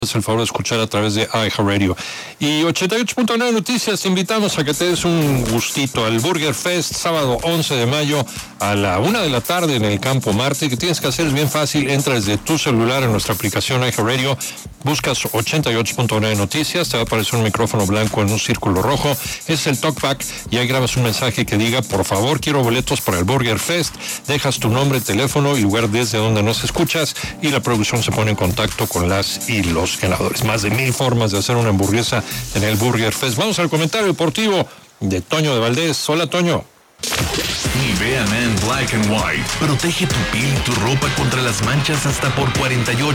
Es el favor de escuchar a través de iHeartRadio. Y 88.9 Noticias, te invitamos a que te des un gustito al Burger Fest, sábado 11 de mayo a la 1 de la tarde en el Campo Marte. Que tienes que hacer es bien fácil, entras desde tu celular en nuestra aplicación iHeartRadio, buscas 88.9 Noticias, te va a aparecer un micrófono blanco en un círculo rojo, es el talkback y ahí grabas un mensaje que diga, por favor, quiero boletos para el Burger Fest, dejas tu nombre, teléfono y lugar desde donde nos escuchas y la producción se pone en contacto con las y los ganadores. Más de 1000 formas de hacer una hamburguesa en el Burger Fest. Vamos al comentario deportivo de Toño de Valdés. Hola, Toño. Nivea Man Black and White protege tu piel y tu ropa contra las manchas hasta por 48